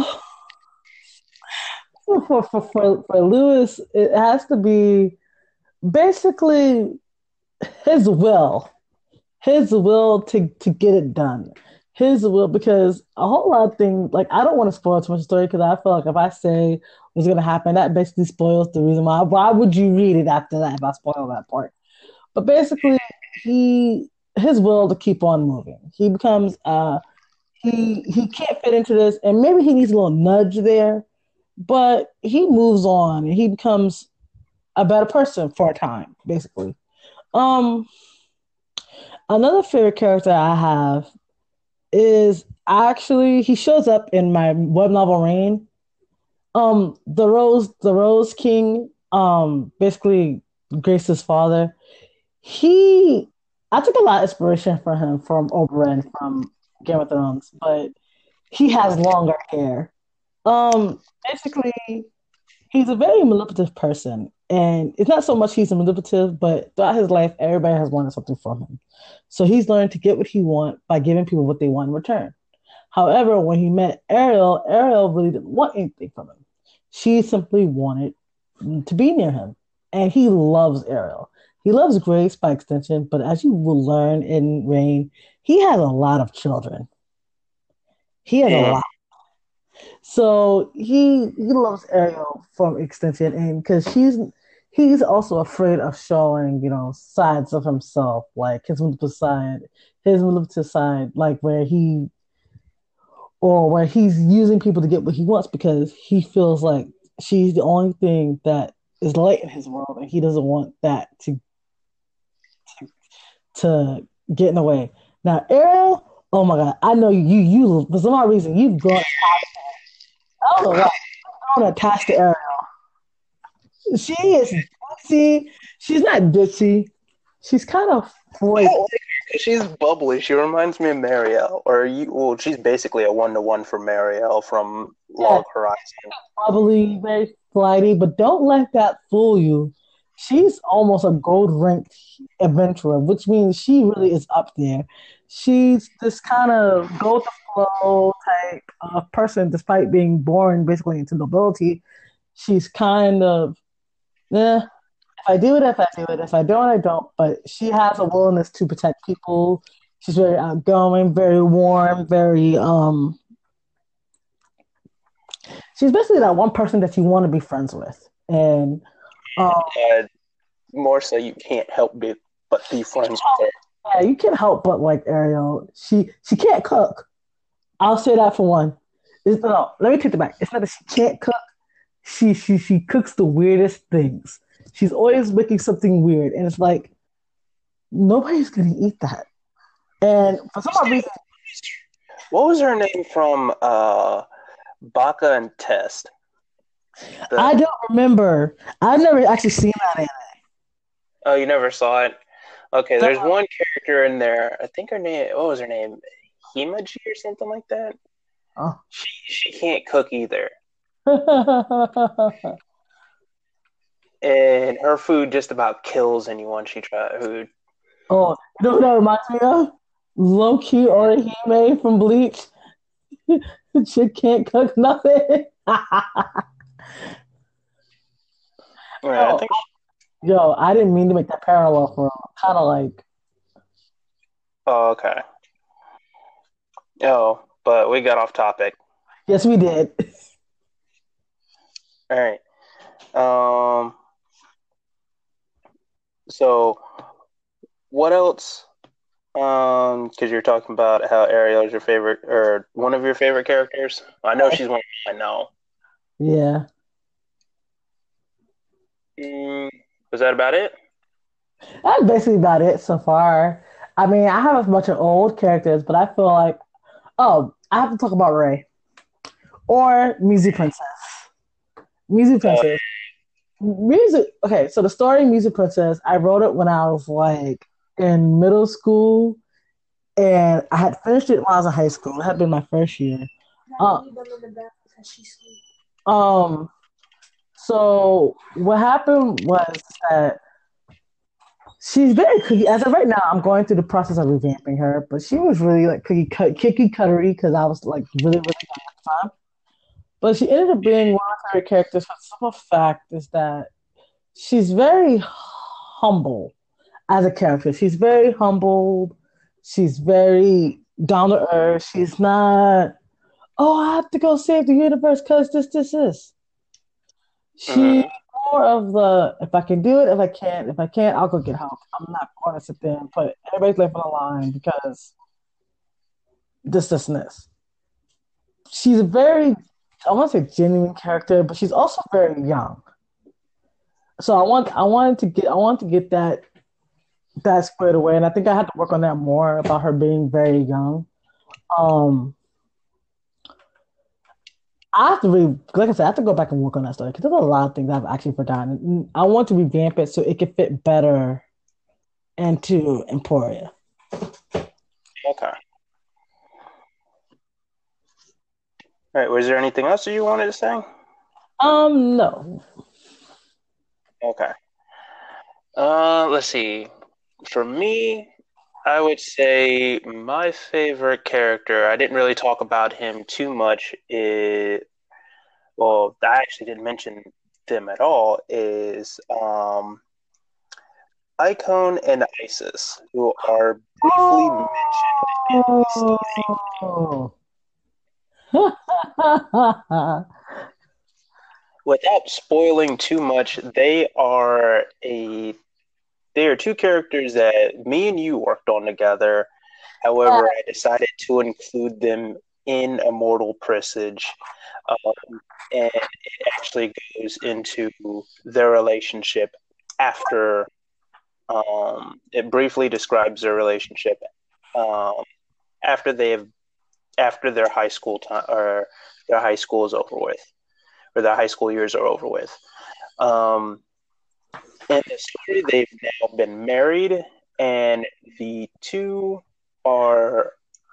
Speaker 2: for, for, for, for Lewis, it has to be basically his will. His will to, to get it done. His will, because a whole lot of things, like, I don't want to spoil too much story because I feel like if I say what's going to happen, that basically spoils the reason why. Why would you read it after that if I spoil that part? But basically, he his will to keep on moving. He becomes uh he he can't fit into this, and maybe he needs a little nudge there, but he moves on and he becomes a better person for a time, basically. Um, another favorite character I have is actually he shows up in my web novel Rain. Um, the Rose, the Rose King, um, basically Grace's father. He, I took a lot of inspiration from him from Oberyn from Game of Thrones, but he has longer hair. Um, basically, he's a very manipulative person, and it's not so much he's a manipulative, but throughout his life, everybody has wanted something from him. So he's learned to get what he wants by giving people what they want in return. However, when he met Ariel, Ariel really didn't want anything from him. She simply wanted to be near him, and he loves Ariel. He loves Grace by extension, but as you will learn in Rain, he has a lot of children. He has a
Speaker 1: Mm.
Speaker 2: lot. So he he loves Ariel from extension, and because she's he's also afraid of showing, you know, sides of himself, like his manipulative side, his manipulative side, like where he or where he's using people to get what he wants because he feels like she's the only thing that is light in his world, and he doesn't want that to to, to get in the way. Now, Ariel, oh my God, I know you you for some odd reason you've grown. I don't know why. I'm attached to Ariel. She is ditzy. She's not ditzy. She's kind of
Speaker 1: I
Speaker 2: like,
Speaker 1: don't like her 'cause she's bubbly. She reminds me of Marielle, or you. Well, she's basically a one-to-one for Marielle from
Speaker 2: yeah,
Speaker 1: Log Horizon.
Speaker 2: bubbly, very flighty, but don't let that fool you. She's almost a gold ranked adventurer, which means she really is up there. She's this kind of go with the flow type of person, despite being born basically into nobility. She's kind of, eh, if I do it, if I do it, if I don't, I don't. But she has a willingness to protect people. She's very outgoing, very warm, very um. She's basically that one person that you want to be friends with, and um,
Speaker 1: Uh, more so, you can't help be, but be friends with her.
Speaker 2: yeah, you can't help but like Ariel. She she can't cook. I'll say that for one. It's, no, let me take it back. It's not that she can't cook. She she she cooks the weirdest things. She's always making something weird, and it's like nobody's gonna eat that. And for some odd reason,
Speaker 1: What was her name from uh, Baka and Test? The,
Speaker 2: I don't remember. I've never actually seen that anime.
Speaker 1: oh, you never saw it? Okay, there's one character in there. I think her name. What was her name? Himaji or something like that.
Speaker 2: Oh.
Speaker 1: She she can't cook either, and her food just about kills anyone she tries. Who?
Speaker 2: Oh, you know what that reminds me of? Low-key Orihime from Bleach. Chick can't cook nothing.
Speaker 1: Yeah, I think.
Speaker 2: Yo, I didn't mean to make that parallel for kind of like.
Speaker 1: Oh, okay. Oh, but we got off topic.
Speaker 2: Yes, we did.
Speaker 1: All right. Um. So, what else? Um, because you're talking about how Ariel is your favorite or one of your favorite characters. I know she's one of mine now.
Speaker 2: Yeah.
Speaker 1: Mm, was that about it?
Speaker 2: That's basically about it so far. I mean, I have a bunch of old characters, but I feel like, oh, I have to talk about Ray or Music Princess. Music
Speaker 1: Uh,
Speaker 2: Princess. Music. Okay, so the story Music Princess, I wrote it when I was like in middle school, and I had finished it when I was in high school. It had been my first year. Uh, um. So what happened was that she's very cookie. As of right now, I'm going through the process of revamping her, but she was really like cookie cut, cookie cuttery because I was like really, really young at the time. But she ended up being one of her characters for the simple fact is that she's very humble as a character. She's very humbled. She's very down to earth. She's not, oh, I have to go save the universe because this, this, this. She's
Speaker 1: mhm.
Speaker 2: more of the, if I can do it, if I can't, if I can't, I'll go get help. I'm not going to sit there and put everybody's life on the line because this, this, and this. She's a very, I want to say genuine character, but she's also very young. So I want, I wanted to get, I want to get that that squared away, and I think I had to work on that more about her being very young. Um, I have to really, like I said, I have to go back and work on that story because there's a lot of things I've actually forgotten. I want to revamp it so it can fit better into Emporia.
Speaker 1: Okay. All right. Was there anything else that you wanted to say?
Speaker 2: Um, no.
Speaker 1: Okay. Uh, let's see. For me, I would say my favorite character. I didn't really talk about him too much. Is well, I actually didn't mention them at all. Is um, Icon and Isis, who are briefly mentioned in the season.
Speaker 2: Oh.
Speaker 1: Without spoiling too much, they are a they are two characters that me and you worked on together. However, I decided to include them in Immortal Presage, um, and it actually goes into their relationship after. Um, it briefly describes their relationship um, after they have after their high school time or their high school is over with, or their high school years are over with. Um, in the story, they've now been married, and the two are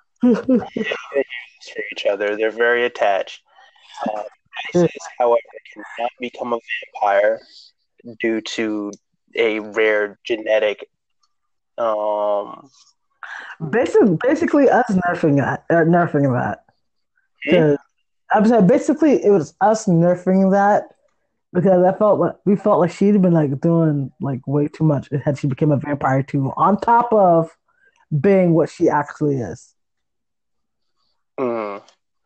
Speaker 1: for each other. They're very attached. Uh, Isis, however, cannot become a vampire due to a rare genetic. Um,
Speaker 2: basically, basically us nerfing that, uh, nerfing that.
Speaker 1: hmm?
Speaker 2: I'm saying basically it was us nerfing that because I felt like we felt like she'd been like doing like way too much had she became a vampire too, on top of being what she actually is.
Speaker 1: Mm.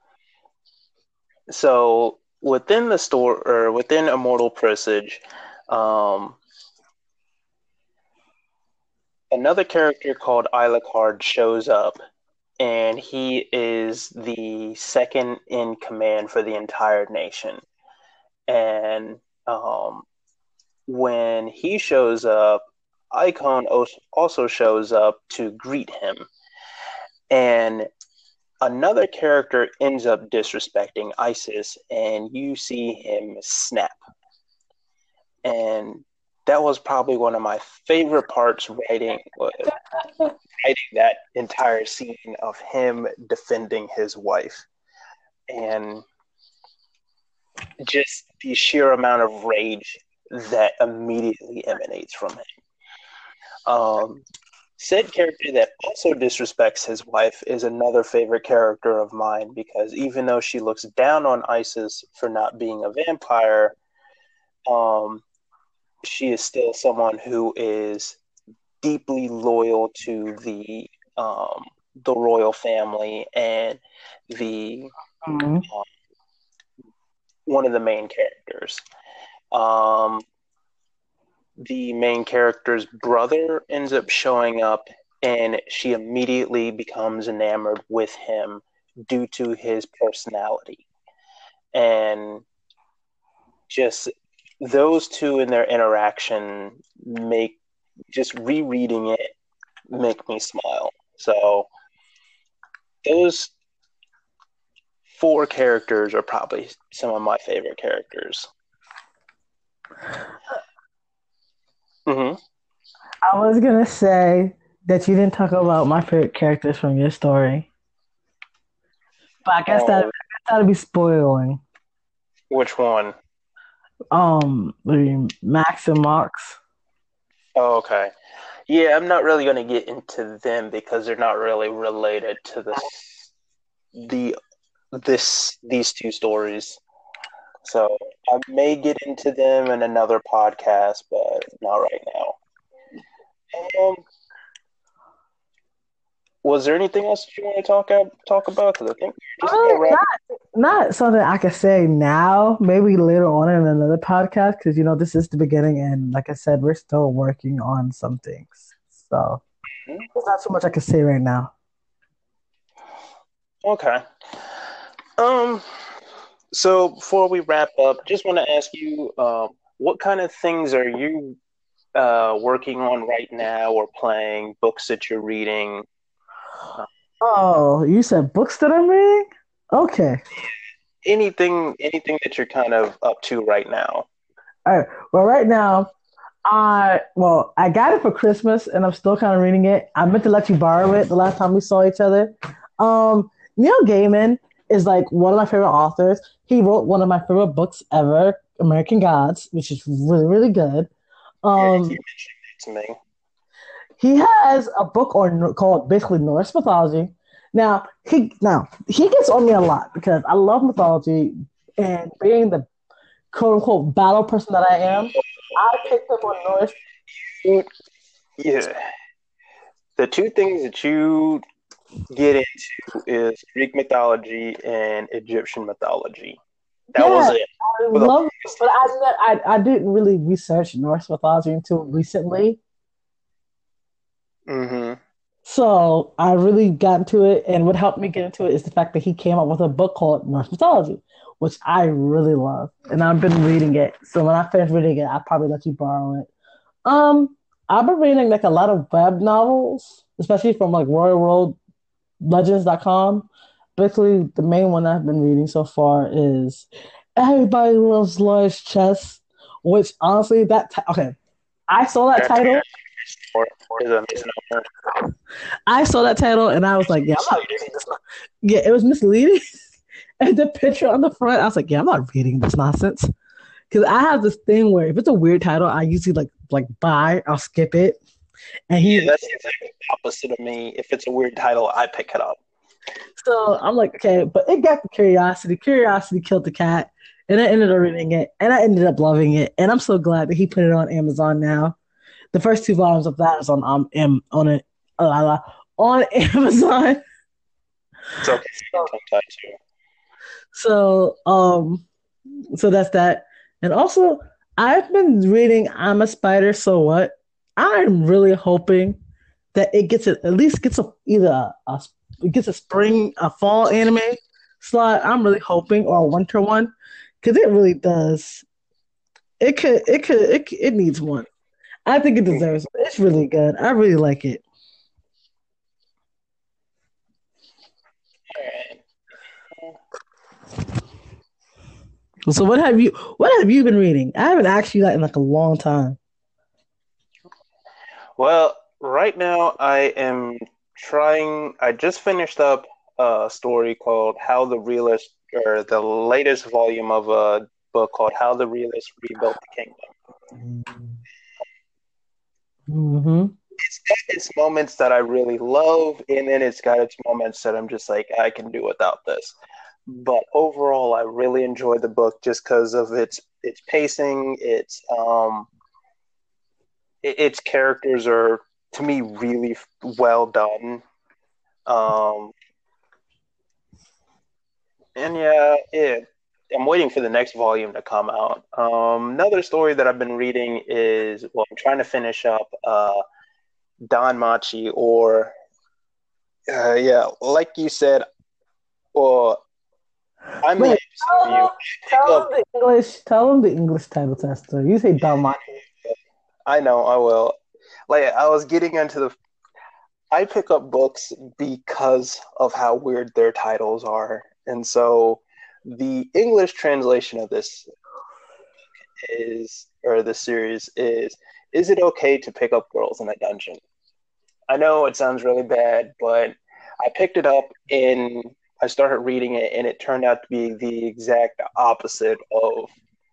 Speaker 1: So within the store or within Immortal Presage, um, another character called Ilacard shows up, and he is the second in command for the entire nation. And um, when he shows up, Icon also shows up to greet him. And another character ends up disrespecting Isis, and you see him snap. And that was probably one of my favorite parts writing writing that entire scene of him defending his wife. And just the sheer amount of rage that immediately emanates from him. Um, said character that also disrespects his wife is another favorite character of mine because even though she looks down on Isis for not being a vampire, um, she is still someone who is deeply loyal to the um, the royal family and the
Speaker 2: Mhm.
Speaker 1: um, one of the main characters. Um, the main character's brother ends up showing up, and she immediately becomes enamored with him due to his personality. And just those two in their interaction make just rereading it make me smile. So those four characters are probably some of my favorite characters. Mm-hmm.
Speaker 2: I was gonna say that you didn't talk about my favorite characters from your story, but I guess that
Speaker 1: Oh,
Speaker 2: that'd be spoiling.
Speaker 1: which one?
Speaker 2: Um, maybe Max and Mox.
Speaker 1: Oh, okay. Yeah, I'm not really going to get into them because they're not really related to this the this these two stories. So I may get into them in another podcast, but not right now. Um, was there anything else that you want to talk ab- talk about? Because I think we're just
Speaker 2: Uh,
Speaker 1: about wrap.
Speaker 2: not not something I could say now. Maybe later on in another podcast, because you know this is the beginning, and like I said, we're still working on some things. So there's not so much I can say right now.
Speaker 1: Okay. Um. So before we wrap up, just want to ask you, um, what kind of things are you uh, working on right now, or playing, books that you're reading?
Speaker 2: Oh, you said books that I'm reading? Okay.
Speaker 1: Anything, anything that you're kind of up to right now?
Speaker 2: All right. Well, right now, I well, I got it for Christmas, and I'm still kind of reading it. I meant to let you borrow it the last time we saw each other. Um, Neil Gaiman is like one of my favorite authors. He wrote one of my favorite books ever, American Gods, which is really, really good.
Speaker 1: Yeah, you
Speaker 2: Um,
Speaker 1: keep mentioning it to me.
Speaker 2: he has a book on called basically Norse mythology. Now he now he gets on me a lot because I love mythology, and being the quote unquote battle person that I am, I picked up on Norse.
Speaker 1: Yeah, the two things that you get into is Greek mythology and Egyptian mythology. That was
Speaker 2: Yeah,
Speaker 1: it
Speaker 2: I
Speaker 1: for the
Speaker 2: love,
Speaker 1: longest
Speaker 2: but I, I I didn't really research Norse mythology until recently.
Speaker 1: time. Mm-hmm.
Speaker 2: So I really got into it, and what helped me get into it is the fact that he came up with a book called Norse mythology, which I really love, and I've been reading it. So when I finish reading it, I'll probably let you borrow it. Um, I've been reading like a lot of web novels, especially from like royal world legends dot com. Basically, the main one I've been reading so far is Everybody Loves Large Chess, which honestly, that ti- okay, I saw that title.
Speaker 1: Or is a misnomer.
Speaker 2: I saw that title and I was like, yeah, I'm not reading this. Yeah, it was misleading. And the picture on the front, I was like, yeah, I'm not reading this nonsense. Because I have this thing where if it's a weird title, I usually like like buy, I'll skip it. And
Speaker 1: Yeah,
Speaker 2: he,
Speaker 1: that's exactly the opposite of me. If it's a weird title, I pick it up.
Speaker 2: so I'm like, okay, but it got the curiosity. Curiosity killed the cat, and I ended up reading it, and I ended up loving it. And I'm so glad that he put it on Amazon now. The first two volumes of that is on um am, on it uh, on Amazon.
Speaker 1: It's okay. Sometimes too.
Speaker 2: So um so that's that. And also I've been reading I'm a Spider, So What? I'm really hoping that it gets a, at least gets a either a, a it gets a spring a fall anime slot. I'm really hoping, or a winter one, because it really does. It could it could it, it needs one. I think it deserves it. It's really good. I really like it. So what have you what have you been reading? I haven't asked you that in like a long time.
Speaker 1: Well, right now I am trying. I just finished up a story called "How the Realist," or the latest volume of a book called "How the Realist Rebuilt the Kingdom."
Speaker 2: Mm-hmm.
Speaker 1: It's got its moments that I really love, and then it's got its moments that I'm just like, I can do without this. But overall, I really enjoy the book just because of its its pacing. Its um, it, its characters are, to me, really well done. Um, and yeah, yeah, I'm waiting for the next volume to come out. Um, another story that I've been reading is, well, I'm trying to finish up uh, Don Machi, or uh, yeah, like you said, well, I'm the
Speaker 2: Wait,
Speaker 1: opposite of you.
Speaker 2: tell them the English. Tell them the English title tester. You say Dalmati.
Speaker 1: I know, I will. Like, I was getting into the. I pick up books because of how weird their titles are. And so the English translation of this is, or the series is, Is It Okay to Pick Up Girls in a Dungeon? I know it sounds really bad, but I picked it up and I started reading it, and it turned out to be the exact opposite of,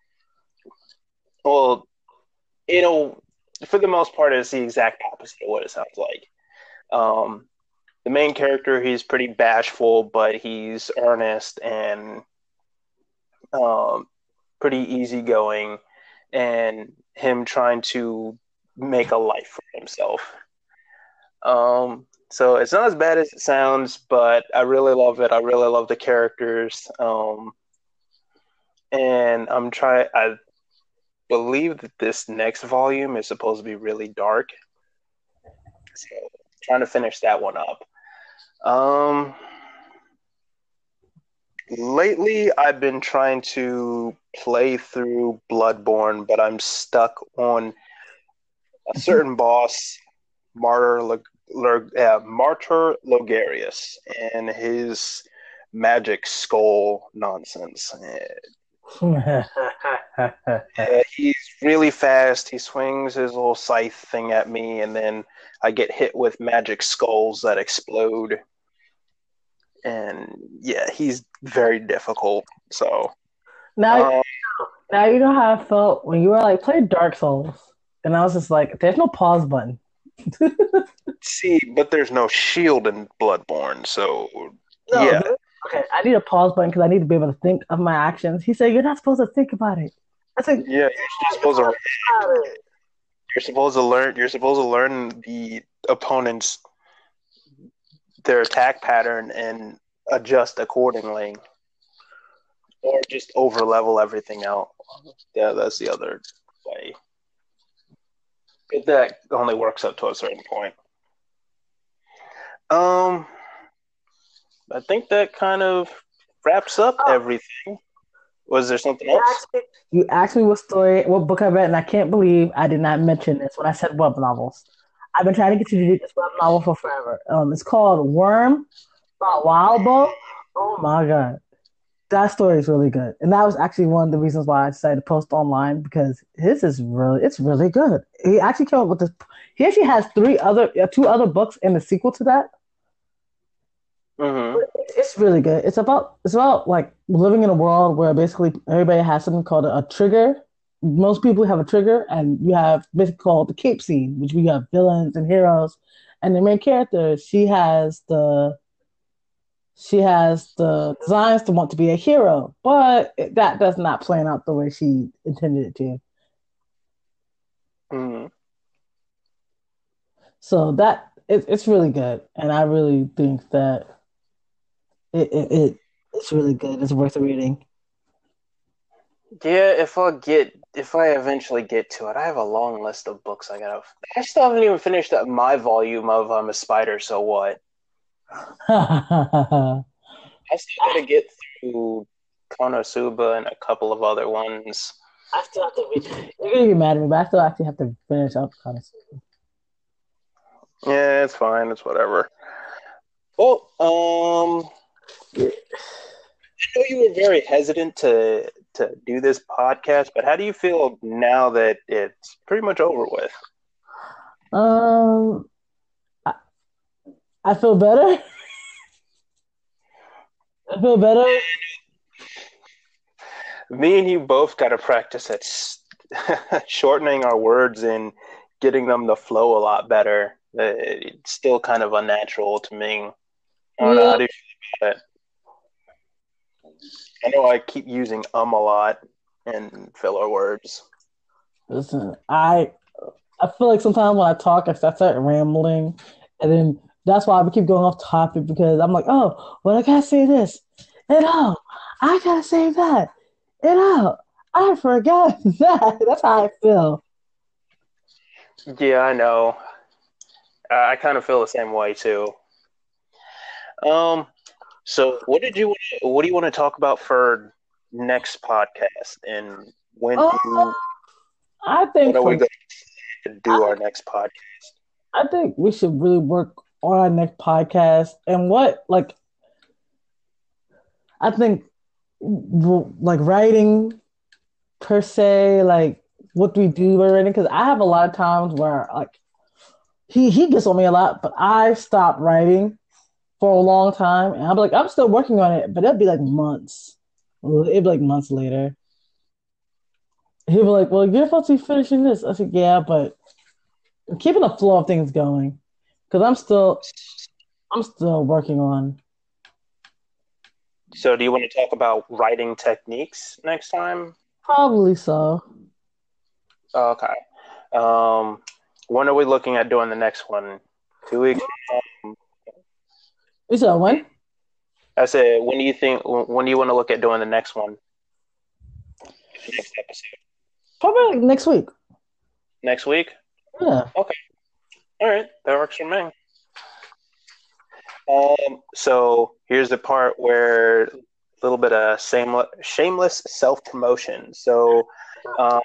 Speaker 1: well, you know, for the most part, it's the exact opposite of what it sounds like. Um, the main character, he's pretty bashful, but he's earnest and um, pretty easygoing, and him trying to make a life for himself. Um, so it's not as bad as it sounds, but I really love it. I really love the characters. Um, and I'm trying, I believe that this next volume is supposed to be really dark. So trying to finish that one up. Um, lately, I've been trying to play through Bloodborne, but I'm stuck on a certain boss, Martyr, L- uh, Martyr Logarius, and his magic skull nonsense. Uh, he's really fast. He swings his little scythe thing at me, and then I get hit with magic skulls that explode. And yeah, he's very difficult. So
Speaker 2: Now,
Speaker 1: um,
Speaker 2: now you know how I felt when you were like, play Dark Souls, and I was just like, there's no pause button.
Speaker 1: see, but there's no shield in Bloodborne, so
Speaker 2: No,
Speaker 1: yeah.
Speaker 2: there- okay, I need a pause button because I need to be able to think of my actions. He said, you're not supposed to think about it. I said,
Speaker 1: Yeah, you're supposed to you're supposed to learn you're supposed to learn the opponent's their attack pattern and adjust accordingly. Or just over level everything out. Yeah, that's the other way. But that only works up to a certain point. Um I think that kind of wraps up everything. Was there something
Speaker 2: You
Speaker 1: else?
Speaker 2: asked, me, you asked me what story, what book I read, and I can't believe I did not mention this when I said web novels. I've been trying to get you to read this web novel for forever. Um, it's called Worm by Wildbow. Oh my god, that story is really good, and that was actually one of the reasons why I decided to post online because his is really, it's really good. He actually came up with this. He actually has three other, uh, two other books in the sequel to that.
Speaker 1: Mm-hmm.
Speaker 2: It's really good. It's about it's about like living in a world where basically everybody has something called a, a trigger. Most people have a trigger, and you have basically called the cape scene, which we have villains and heroes. And the main character, she has the she has the designs to want to be a hero, but that does not plan out the way she intended it to.
Speaker 1: Mm-hmm.
Speaker 2: So that it, it's really good, and I really think that it, it, it it's really good. It's worth reading.
Speaker 1: Yeah, if I get if I eventually get to it, I have a long list of books I gotta. I still haven't even finished up my volume of I'm a Spider, So What. I still gotta get through Konosuba and a couple of other ones.
Speaker 2: I still have to read. You're gonna be mad at me, but I still actually have to finish up Konosuba.
Speaker 1: Yeah, it's fine. It's whatever. Well, um, I know you were very hesitant to to do this podcast, but how do you feel now that it's pretty much over with?
Speaker 2: Um, I, I feel better. I feel better.
Speaker 1: Me and you both got to practice at shortening our words and getting them to flow a lot better. It's still kind of unnatural to me. I don't know.
Speaker 2: Yeah.
Speaker 1: How do you feel about it? I know I keep using um a lot and filler words.
Speaker 2: Listen, I I feel like sometimes when I talk, I start, start rambling, and then That's why we keep going off topic because I'm like, oh, well, I gotta say this, and oh, I gotta say that, and oh, I forgot that. That's how I feel.
Speaker 1: Yeah, I know. I, I kind of feel the same way too. Um, so what did you what do you want to talk about for next podcast, and when do
Speaker 2: Oh,
Speaker 1: you
Speaker 2: I
Speaker 1: when
Speaker 2: think
Speaker 1: are we
Speaker 2: for
Speaker 1: going to do
Speaker 2: I,
Speaker 1: our next podcast?
Speaker 2: I think we should really work on our next podcast and what like I think like writing per se, like what we do by writing, because I have a lot of times where like he he gets on me a lot, but I stopped writing for a long time, and I'm like I'm still working on it, but it'd be like months. It'd be like months later. He'd be like, "Well, you're supposed to be finishing this." I said, "Yeah, but I'm keeping the flow of things going because I'm still I'm still working on."
Speaker 1: So do you want to talk about writing techniques next time?
Speaker 2: Probably so.
Speaker 1: Okay. Um, when are we looking at doing the next one? Two weeks? Um,
Speaker 2: You said when?
Speaker 1: I said, when do you think? When do you want to look at doing the next one? Next episode?
Speaker 2: Probably like next week.
Speaker 1: Next week?
Speaker 2: Yeah.
Speaker 1: Okay. All right. That works for me. Um, so here's the part where a little bit of shameless, shameless self promotion. So, um,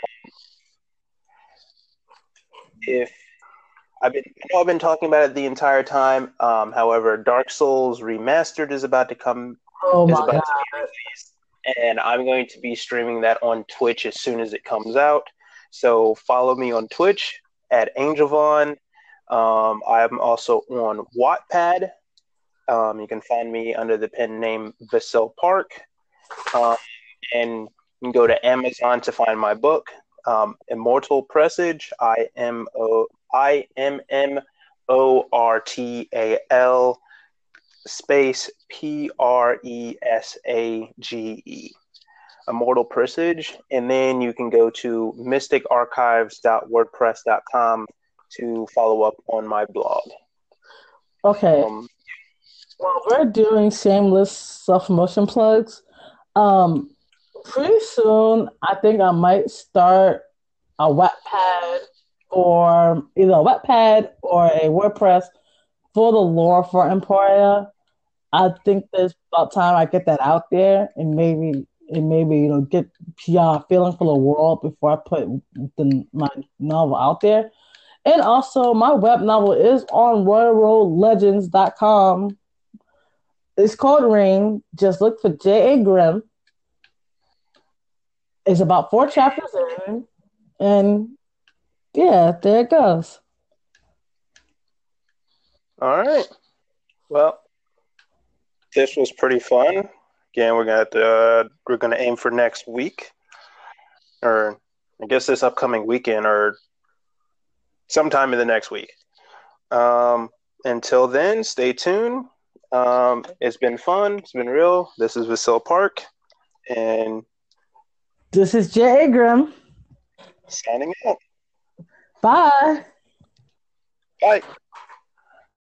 Speaker 1: if I've been, I know I've been talking about it the entire time. Um, however, Dark Souls Remastered is about to come,
Speaker 2: Oh
Speaker 1: is
Speaker 2: my
Speaker 1: about
Speaker 2: god.
Speaker 1: to be released, and I'm going to be streaming that on Twitch as soon as it comes out. So follow me on Twitch at Angelvon. Um, I'm also on Wattpad. Um, you can find me under the pen name Vasil Park, um, and you can go to Amazon to find my book, um, Immortal Presage. I M O I M M O R T A L space P R E S A G E. Immortal Presage, and then you can go to mystic archives dot wordpress dot com to follow up on my blog.
Speaker 2: Okay.
Speaker 1: Um,
Speaker 2: Well, we're doing shameless self-promotion plugs. Um, pretty soon, I think I might start a Wattpad or either a Wattpad or a WordPress for the lore for Emporia. I think there's about time I get that out there and maybe and maybe you know get P R feeling for the world before I put the, my novel out there. And also, my web novel is on royal road legends dot com. It's called Rain. Just look for J A. Grimm. It's about four chapters in, and yeah, there it goes.
Speaker 1: all right. Well, this was pretty fun. Again, we're gonna to, uh, we're gonna aim for next week, or I guess this upcoming weekend, or sometime in the next week. Um, until then, stay tuned. Um, it's been fun. It's been real. This is Vasil Park, and
Speaker 2: This is J A. Grimm.
Speaker 1: signing out.
Speaker 2: Bye.
Speaker 1: Bye.